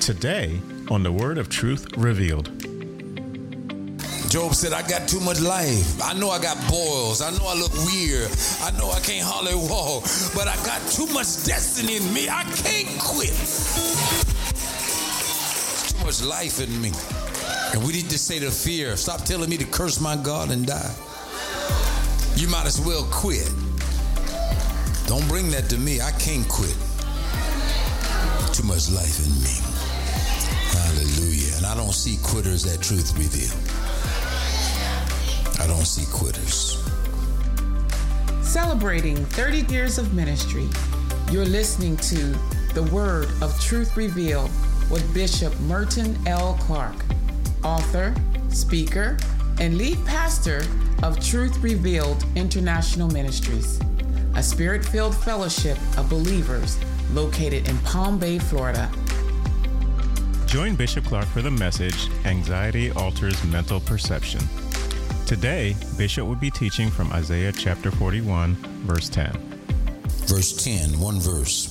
Today on the Word of Truth Revealed. Job said, I got too much life. I know I got boils. I know I look weird. I know I can't hardly walk. But I got too much destiny in me. I can't quit. There's too much life in me. And we need to say to fear, stop telling me to curse my God and die. You might as well quit. Don't bring that to me. I can't quit. Too much life in me. Hallelujah. And I don't see quitters at Truth Revealed. I don't see quitters. Celebrating 30 years of ministry, you're listening to The Word of Truth Revealed with Bishop Merton L. Clark, author, speaker, and lead pastor of Truth Revealed International Ministries, a spirit-filled fellowship of believers located in Palm Bay, Florida. Join Bishop Clark for the message, Anxiety Alters Mental Perception. Today, Bishop will be teaching from Isaiah chapter 41, verse 10. Verse 10, one verse.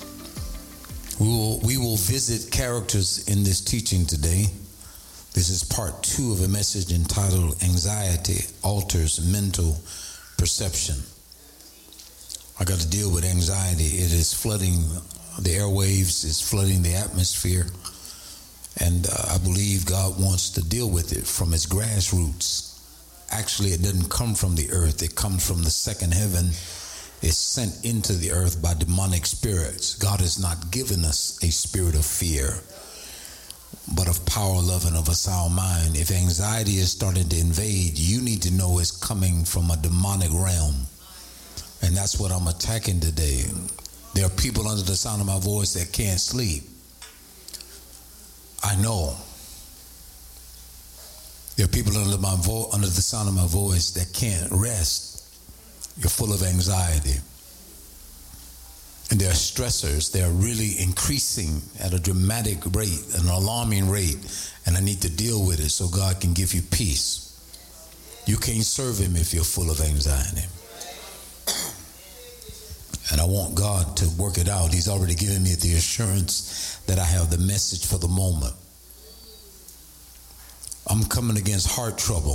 We will visit characters in this teaching today. This is part 2 of a message entitled Anxiety Alters Mental Perception. I got to deal with anxiety. It is flooding the airwaves, it's flooding the atmosphere. And I believe God wants to deal with it from its grassroots. Actually, it doesn't come from the earth. It comes from the second heaven. It's sent into the earth by demonic spirits. God has not given us a spirit of fear, but of power, love, and of a sound mind. If anxiety is starting to invade, you need to know it's coming from a demonic realm. And that's what I'm attacking today. There are people under the sound of my voice that can't sleep. I know. There are people under the sound of my voice that can't rest. You're full of anxiety. And there are stressors. They're really increasing at a dramatic rate, an alarming rate. And I need to deal with it so God can give you peace. You can't serve Him if you're full of anxiety. And I want God to work it out. He's already given me the assurance that I have the message for the moment. I'm coming against heart trouble.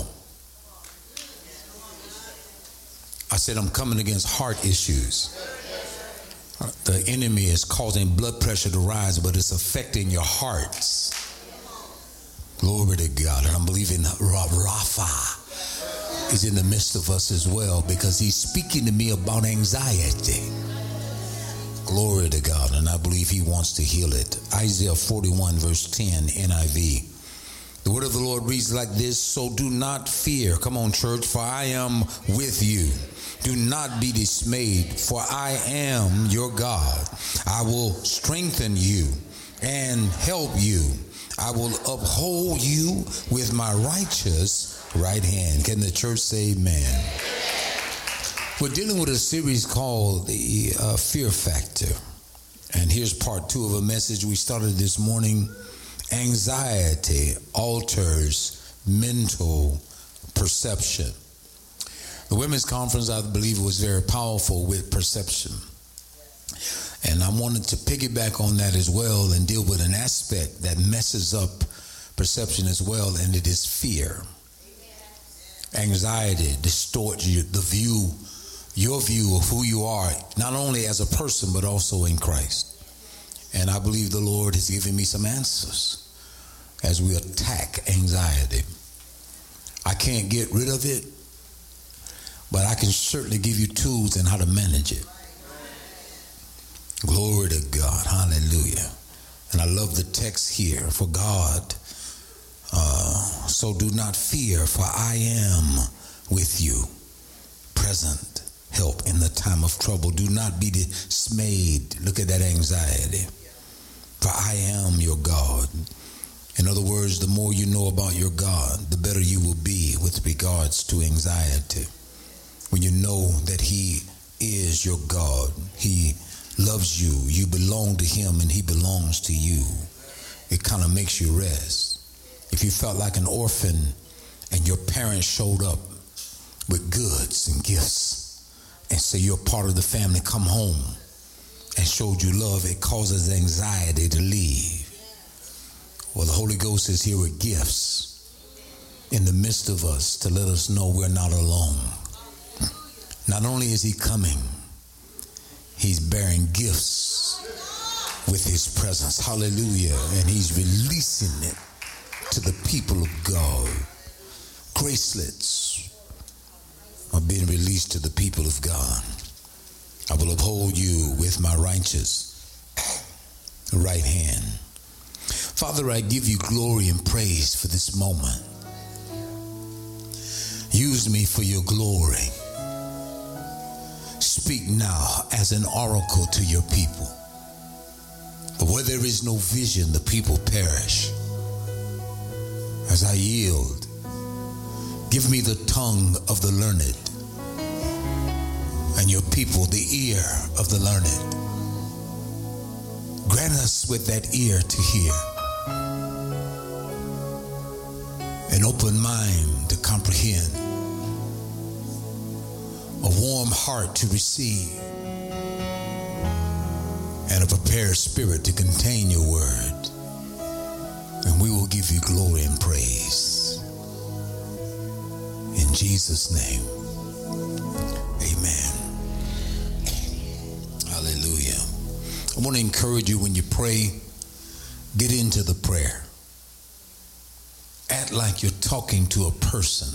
I said I'm coming against heart issues. The enemy is causing blood pressure to rise, but it's affecting your hearts. Glory to God. And I'm believing Rapha is in the midst of us as well, because he's speaking to me about anxiety. Glory to God. And I believe he wants to heal it. Isaiah 41 verse 10 NIV. The word of the Lord reads like this: so do not fear. Come on, church, for I am with you. Do not be dismayed, for I am your God. I will strengthen you and help you. I will uphold you with my righteous right hand. Can the church say amen? We're dealing with a series called the Fear Factor. And here's part 2 of a message we started this morning. Anxiety alters mental perception. The women's conference, I believe, was very powerful with perception. And I wanted to piggyback on that as well and deal with an aspect that messes up perception as well, and it is fear. Anxiety distorts your view of who you are, not only as a person, but also in Christ. And I believe the Lord has given me some answers as we attack anxiety. I can't get rid of it, but I can certainly give you tools on how to manage it. Glory to God. Hallelujah. And I love the text here. For God, so do not fear, for I am with you. Present help in the time of trouble. Do not be dismayed. Look at that anxiety. For I am your God. In other words, the more you know about your God, the better you will be with regards to anxiety. When you know that He is your God, He loves you, you belong to Him, and He belongs to you, it kind of makes you rest. If you felt like an orphan and your parents showed up with goods and gifts and say you're part of the family, come home, and showed you love, it causes anxiety to leave. Well, the Holy Ghost is here with gifts in the midst of us to let us know we're not alone. Not only is he coming, he's bearing gifts with his presence. Hallelujah. And he's releasing it to the people of God. Gracelets are being released to the people of God. I will uphold you with my righteous right hand. Father, I give you glory and praise for this moment. Use me for your glory. Speak now as an oracle to your people. But where there is no vision, the people perish. As I yield, give me the tongue of the learned, and your people the ear of the learned. Grant us with that ear to hear, an open mind to comprehend, a warm heart to receive, and a prepared spirit to contain your word. And we will give you glory and praise. In Jesus' name, amen. Hallelujah. I want to encourage you when you pray, get into the prayer. Act like you're talking to a person.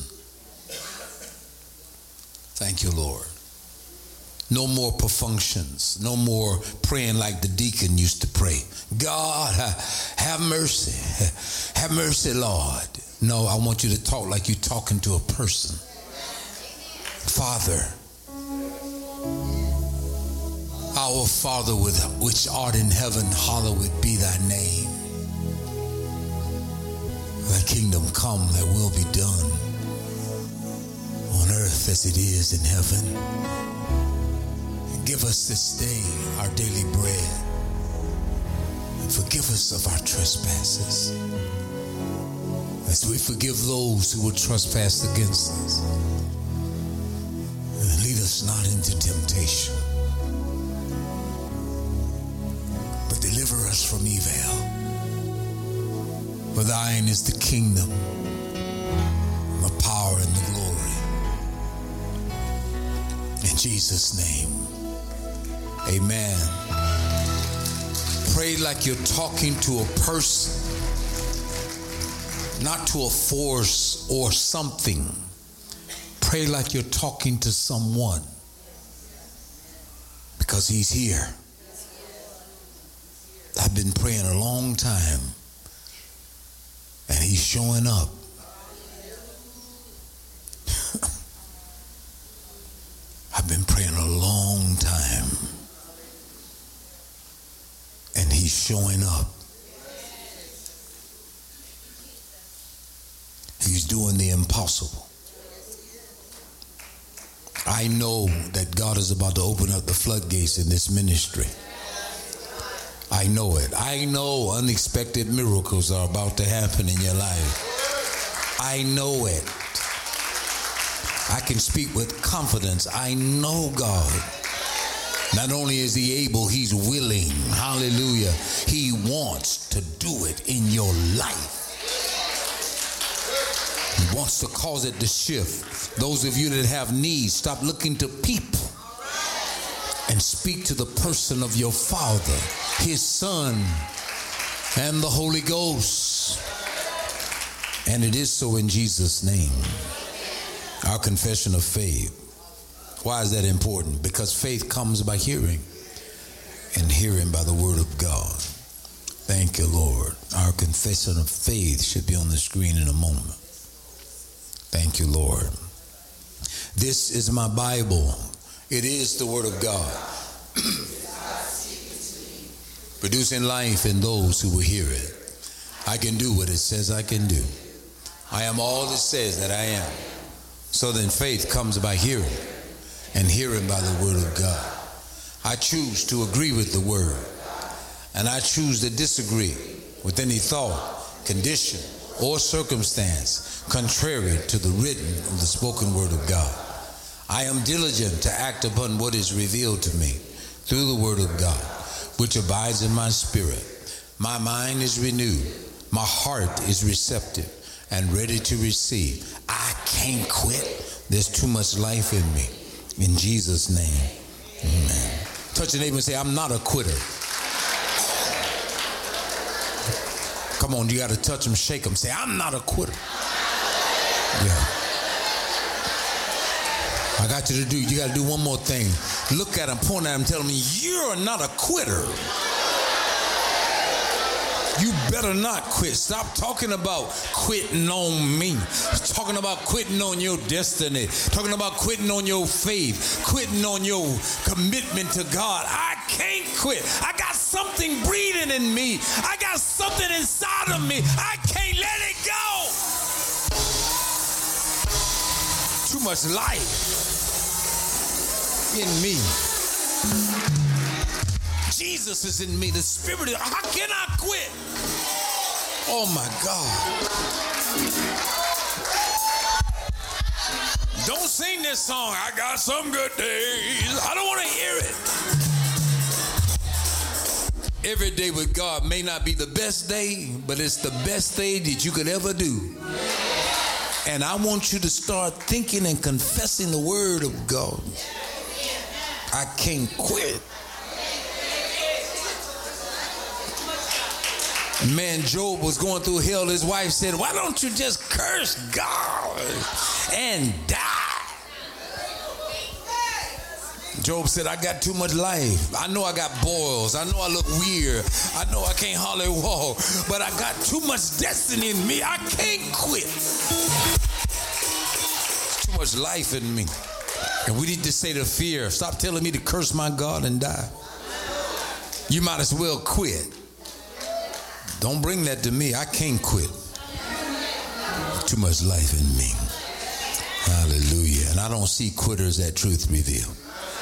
Thank you, Lord. No more perfunctions. No more praying like the deacon used to pray. God, have mercy. Have mercy, Lord. No, I want you to talk like you're talking to a person. Father, our Father which art in heaven, hallowed be thy name. Thy kingdom come, thy will be done on earth as it is in heaven. Give us this day our daily bread, and forgive us of our trespasses, as we forgive those who will trespass against us. And lead us not into temptation, but deliver us from evil. For thine is the kingdom, the power, and the glory. In Jesus' name. Amen. Pray like you're talking to a person, not to a force or something. Pray like you're talking to someone, because he's here. I've been praying a long time, and he's showing up. I've been praying a long time, and he's showing up. He's doing the impossible. I know that God is about to open up the floodgates in this ministry. I know it. I know unexpected miracles are about to happen in your life. I know it. I can speak with confidence. I know God. Not only is he able, he's willing. Hallelujah. He wants to do it in your life. He wants to cause it to shift. Those of you that have needs, stop looking to people and speak to the person of your Father, his Son, and the Holy Ghost. And it is so in Jesus' name. Our confession of faith. Why is that important? Because faith comes by hearing, and hearing by the word of God. Thank you, Lord. Our confession of faith should be on the screen in a moment. Thank you, Lord. This is my Bible. It is the word of God, producing life in those who will hear it. I can do what it says I can do. I am all it says that I am. So then faith comes by hearing, and hearing by the word of God. I choose to agree with the word, and I choose to disagree with any thought, condition, or circumstance contrary to the written or the spoken word of God. I am diligent to act upon what is revealed to me through the word of God, which abides in my spirit. My mind is renewed. My heart is receptive and ready to receive. I can't quit. There's too much life in me. In Jesus' name, amen. Touch your neighbor and say, I'm not a quitter. Come on, you got to touch them, shake them. Say, I'm not a quitter. Yeah. I got you got to do one more thing. Look at them, point at them, tell them, you're not a quitter. You better not quit. Stop talking about quitting on me. Talking about quitting on your destiny. Talking about quitting on your faith. Quitting on your commitment to God. I can't quit. I got something breathing in me. I got something inside of me. I can't let it go. Too much life in me. Jesus is in me. The Spirit is, how can I quit? Oh my God. Don't sing this song, I got some good days. I don't want to hear it. Every day with God may not be the best day, but it's the best day that you could ever do. And I want you to start thinking and confessing the word of God. I can't quit. Man, Job was going through hell. His wife said, why don't you just curse God and die? Job said, I got too much life. I know I got boils. I know I look weird. I know I can't hardly walk. But I got too much destiny in me. I can't quit. Too much life in me. And we need to say to fear, stop telling me to curse my God and die. You might as well quit. Don't bring that to me. I can't quit. Too much life in me. Hallelujah. And I don't see quitters at Truth Revealed.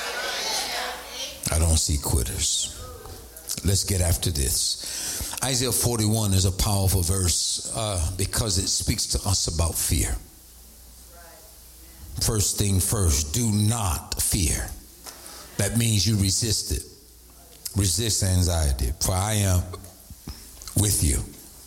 I don't see quitters. Let's get after this. Isaiah 41 is a powerful verse because it speaks to us about fear. First thing first, do not fear. That means you resist it. Resist anxiety. For I am with you.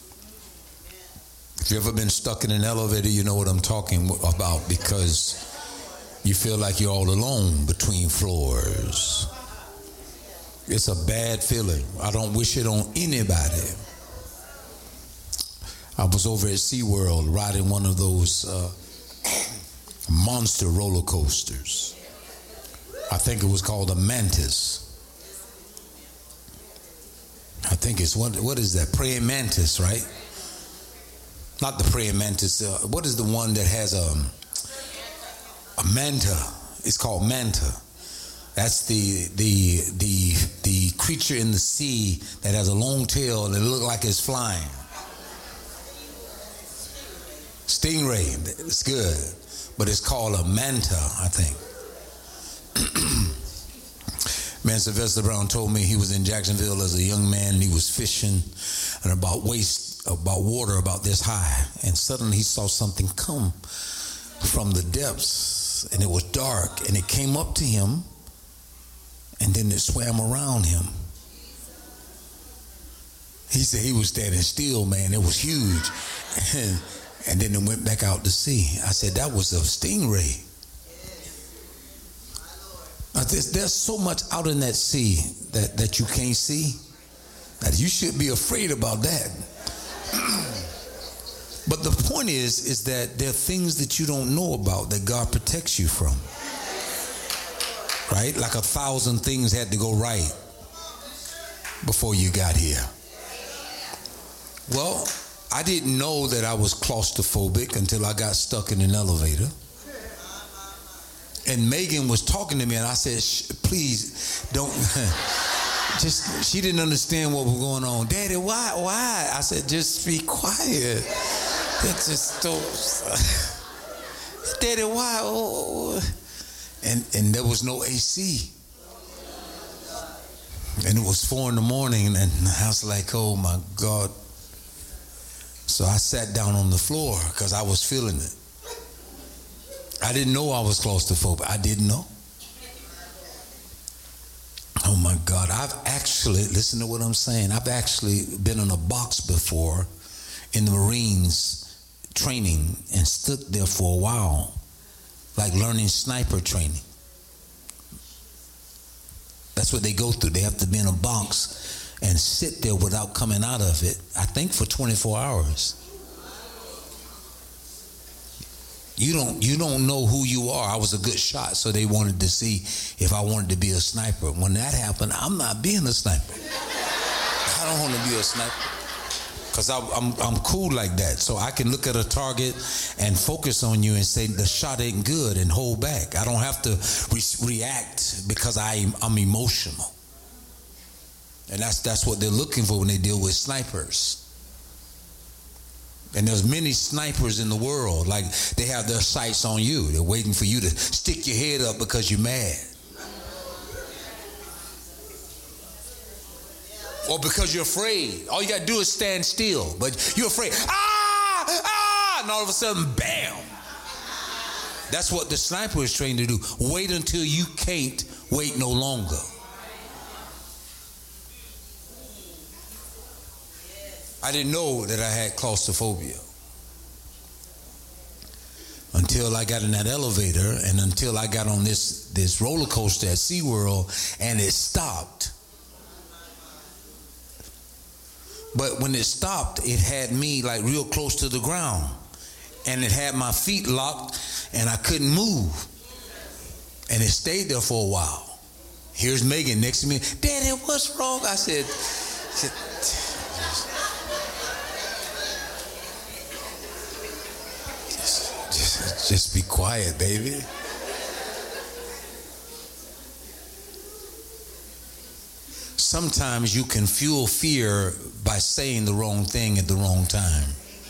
If you've ever been stuck in an elevator, you know what I'm talking about, because you feel like you're all alone between floors. It's a bad feeling. I don't wish it on anybody. I was over at SeaWorld riding one of those monster roller coasters. I think it was called a Mantis. I think it's, what is that? Praying mantis, right? Not the praying mantis. What is the one that has a manta? It's called manta. That's the creature in the sea that has a long tail and it looks like it's flying. Stingray. It's good, but it's called a manta, I think. Man, Sylvester Brown told me he was in Jacksonville as a young man and he was fishing and about water about this high, and suddenly he saw something come from the depths and it was dark and it came up to him and then it swam around him. He said he was standing still, man. It was huge. And then it went back out to sea. I said, that was a stingray. There's so much out in that sea that you can't see, that you should be afraid about that. But the point is that there are things that you don't know about that God protects you from. Right? Like 1,000 things had to go right before you got here. Well, I didn't know that I was claustrophobic until I got stuck in an elevator. And Megan was talking to me and I said, please don't, she didn't understand what was going on. Daddy, why? I said, just be quiet. It's just so, Daddy, why? Oh. And there was no AC. And it was 4 a.m. and I was like, oh my God. So I sat down on the floor because I was feeling it. I didn't know I was claustrophobic. I didn't know. Oh my God. I've actually, listen to what I'm saying. I've actually been in a box before in the Marines training and stood there for a while, like learning sniper training. That's what they go through. They have to be in a box and sit there without coming out of it, I think for 24 hours. You don't know who you are. I was a good shot, so they wanted to see if I wanted to be a sniper. When that happened, I'm not being a sniper. I don't want to be a sniper because I'm cool like that. So I can look at a target and focus on you and say the shot ain't good and hold back. I don't have to react because I'm emotional. And that's what they're looking for when they deal with snipers. And there's many snipers in the world. Like, they have their sights on you. They're waiting for you to stick your head up because you're mad. Or because you're afraid. All you got to do is stand still. But you're afraid. And all of a sudden, bam. That's what the sniper is trained to do. Wait until you can't wait no longer. I didn't know that I had claustrophobia until I got in that elevator and until I got on this roller coaster at SeaWorld and it stopped. But when it stopped, it had me like real close to the ground and it had my feet locked and I couldn't move. And it stayed there for a while. Here's Megan next to me. Daddy, what's wrong? I said, just be quiet, baby. Sometimes you can fuel fear by saying the wrong thing at the wrong time.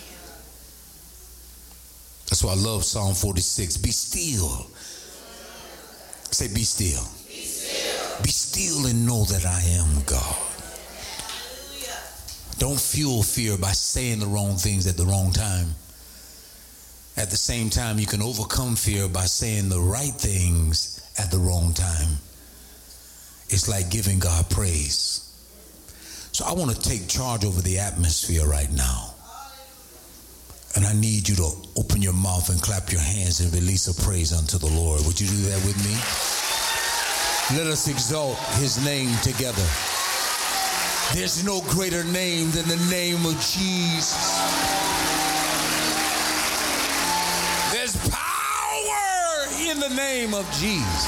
That's why I love Psalm 46. Be still. Say, be still. Be still. Be still and know that I am God. Don't fuel fear by saying the wrong things at the wrong time. At the same time, you can overcome fear by saying the right things at the wrong time. It's like giving God praise. So I want to take charge over the atmosphere right now. And I need you to open your mouth and clap your hands and release a praise unto the Lord. Would you do that with me? Let us exalt his name together. There's no greater name than the name of Jesus. There's power in the name of Jesus.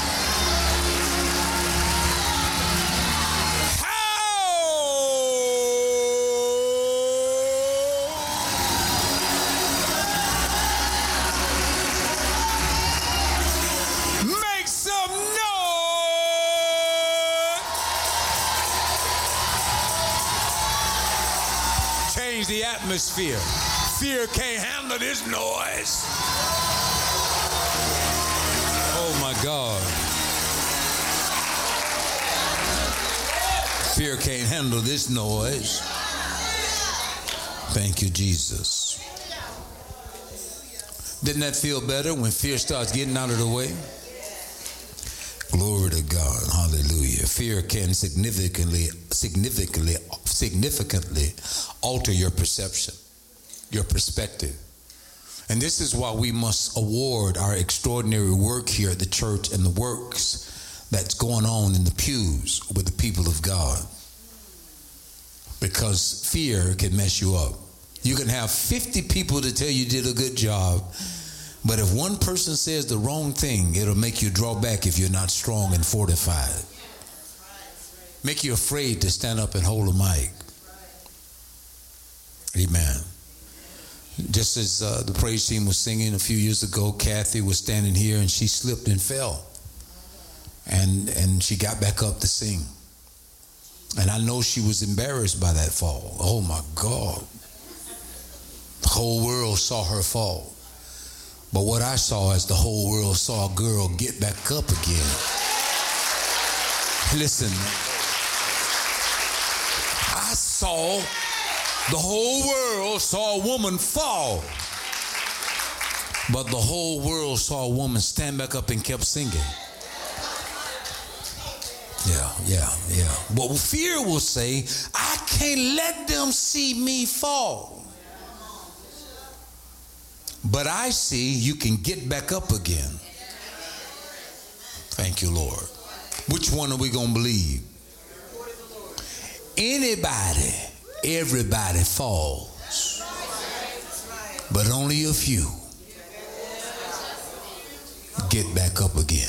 Make some noise. Change the atmosphere. Fear can't handle this noise. Oh my God. Fear can't handle this noise. Thank you, Jesus. Didn't that feel better when fear starts getting out of the way? Glory to God. Hallelujah. Fear can significantly alter your perception, your perspective. And this is why we must award our extraordinary work here at the church and the works that's going on in the pews with the people of God. Because fear can mess you up. You can have 50 people to tell you did a good job, but if one person says the wrong thing, it'll make you draw back if you're not strong and fortified. Make you afraid to stand up and hold a mic. Amen. Just as the praise team was singing a few years ago, Kathy was standing here and she slipped and fell. And she got back up to sing. And I know she was embarrassed by that fall. Oh my God. The whole world saw her fall. But what I saw is the whole world saw a girl get back up again. Listen, I saw the whole world saw a woman fall. But the whole world saw a woman stand back up and kept singing. Yeah. But fear will say, I can't let them see me fall. But I see you can get back up again. Thank you, Lord. Which one are we going to believe? Anybody, everybody falls. But only a few get back up again.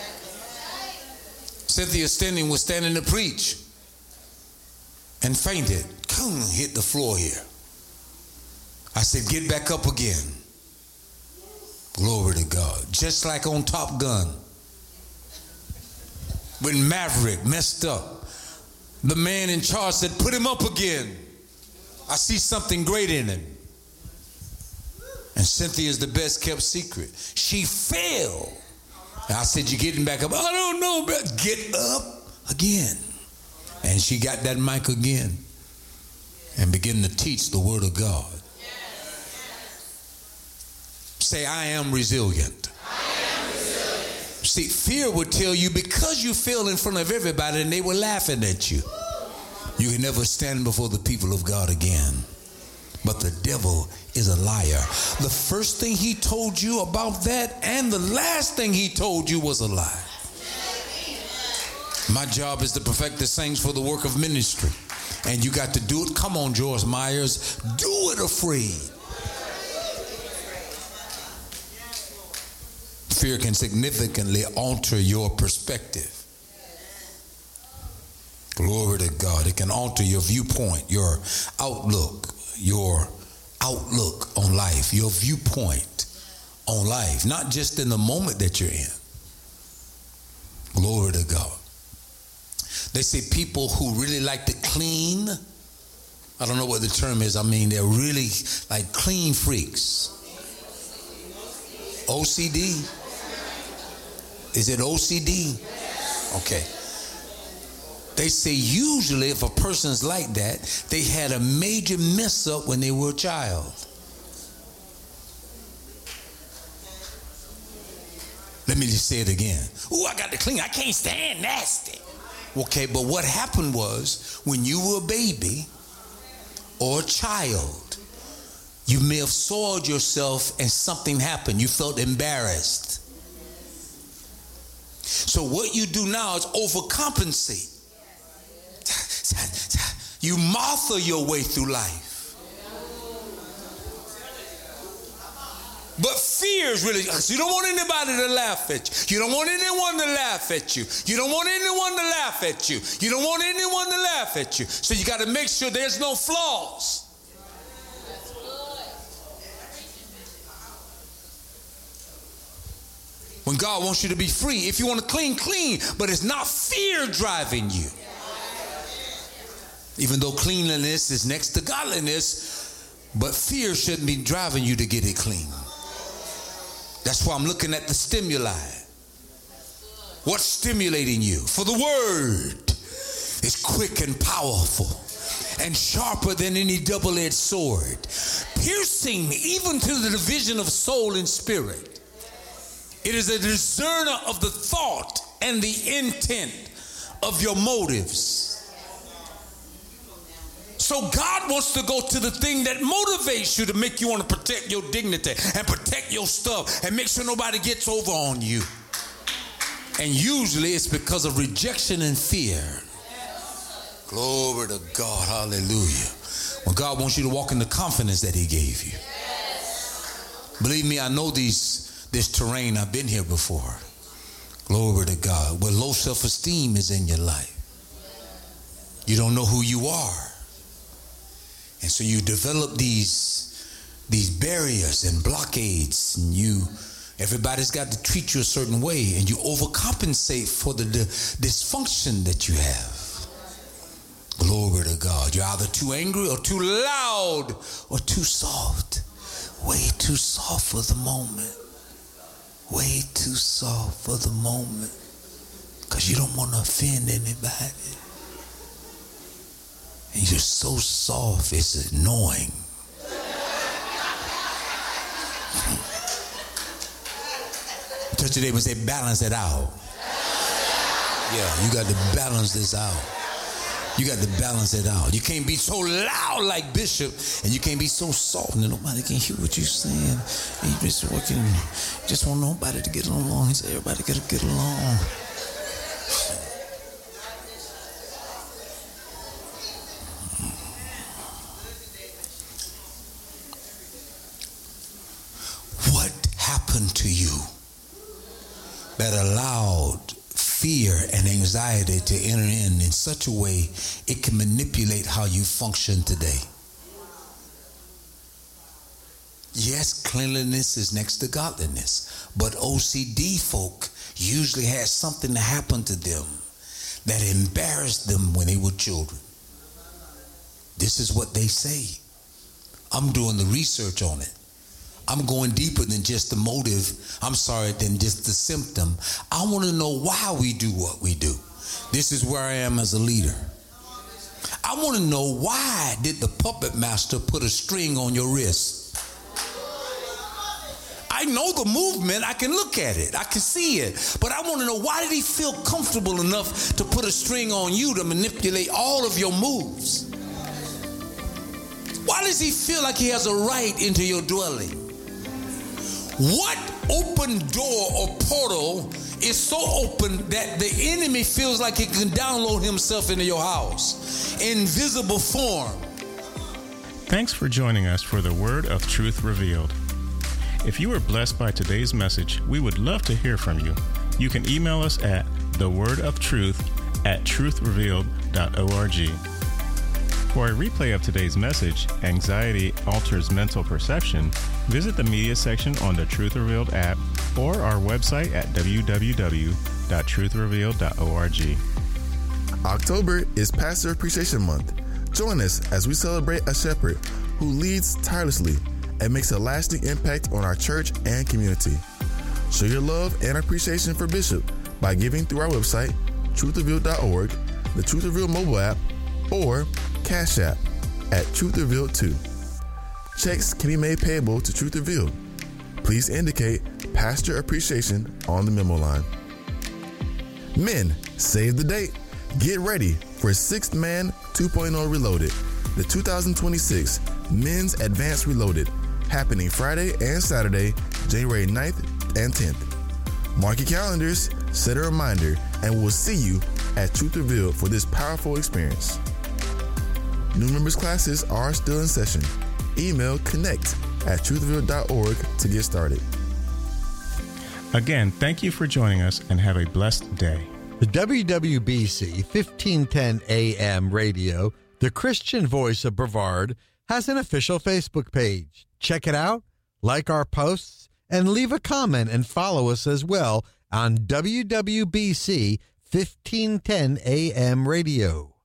Cynthia Stenning was standing to preach and fainted. Hit the floor here. I said, get back up again. Glory to God. Just like on Top Gun, when Maverick messed up, the man in charge said, put him up again. I see something great in him. And Cynthia is the best kept secret. She failed. And I said, you're getting back up. I don't know, but get up again. And she got that mic again and began to teach the word of God. Say, I am resilient. See, fear would tell you because you fell in front of everybody and they were laughing at you, you can never stand before the people of God again. But the devil is a liar. The first thing he told you about that and the last thing he told you was a lie. My job is to perfect the saints for the work of ministry. And you got to do it. Come on, George Myers. Do it afraid. Fear can significantly alter your perspective. Glory to God. It can alter your viewpoint, your outlook on life, your viewpoint on life, not just in the moment that you're in. Glory to God. They say people who really like to clean, I don't know what the term is. I mean, they're really like clean freaks. OCD? Is it OCD? Okay. They say usually if a person's like that, they had a major mess up when they were a child. Let me just say it again. Ooh, I got to clean. I can't stand nasty. Okay, but what happened was when you were a baby or a child, you may have soiled yourself and something happened. You felt embarrassed. So what you do now is overcompensate. You Martha your way through life. But fear is really, you don't want anybody to laugh at you. You don't want anyone to laugh at you. You don't want anyone to laugh at you. You don't want anyone to laugh at you. So you got to make sure there's no flaws. When God wants you to be free, if you want to clean, clean, but it's not fear driving you. Even though cleanliness is next to godliness, but fear shouldn't be driving you to get it clean. That's why I'm looking at the stimuli. What's stimulating you? For the word is quick and powerful and sharper than any double-edged sword, piercing even to the division of soul and spirit. It is a discerner of the thought and the intent of your motives. So God wants to go to the thing that motivates you to make you want to protect your dignity and protect your stuff and make sure nobody gets over on you. And usually it's because of rejection and fear. Glory to God. Hallelujah. When God wants you to walk in the confidence that he gave you. Believe me, I know this terrain. I've been here before. Glory to God. Where low self-esteem is in your life. You don't know who you are. And so you develop these barriers and blockades, and everybody's got to treat you a certain way, and you overcompensate for the dysfunction that you have. Glory to God. You're either too angry or too loud or too soft. Way too soft for the moment. Way too soft for the moment. Because you don't want to offend anybody. And you're so soft, it's annoying. Touch your neighbor and say, balance it out. Yeah, you got to balance this out. You got to balance it out. You can't be so loud like Bishop, and you can't be so soft that nobody can hear what you're saying. And you just working, just want nobody to get along. He said, everybody got to get along. What happened to you that allowed fear and anxiety to enter in such a way it can manipulate how you function today? Yes, cleanliness is next to godliness, but OCD folk usually had something to happen to them that embarrassed them when they were children. This is what they say. I'm doing the research on it. I'm going deeper than just the motive. Than just the symptom. I want to know why we do what we do. This is where I am as a leader. I want to know, why did the puppet master put a string on your wrist? I know the movement. I can look at it. I can see it. But I want to know, why did he feel comfortable enough to put a string on you to manipulate all of your moves? Why does he feel like he has a right into your dwelling? What open door or portal is so open that the enemy feels like he can download himself into your house in visible form? Thanks for joining us for the Word of Truth Revealed. If you were blessed by today's message, we would love to hear from you. You can email us at thewordofTruth@truthrevealed.org. For a replay of today's message, Anxiety Alters Mental Perception, visit the media section on the Truth Revealed app or our website at www.truthrevealed.org. October is Pastor Appreciation Month. Join us as we celebrate a shepherd who leads tirelessly and makes a lasting impact on our church and community. Show your love and appreciation for Bishop by giving through our website, truthrevealed.org, the Truth Revealed mobile app, or Cash App at Truth Revealed 2. Checks can be made payable to Truth Revealed. Please indicate Pastor Appreciation on the memo line. Men, save the date. Get ready for 6th Man 2.0 Reloaded, the 2026 Men's Advanced Reloaded, happening Friday and Saturday, January 9th and 10th. Mark your calendars, set a reminder, and we'll see you at Truth Revealed for this powerful experience. New members classes are still in session. Email connect@truthrevealed.org to get started. Again, thank you for joining us and have a blessed day. The WWBC 1510 AM radio, the Christian voice of Brevard, has an official Facebook page. Check it out, like our posts, and leave a comment and follow us as well on WWBC 1510 AM radio.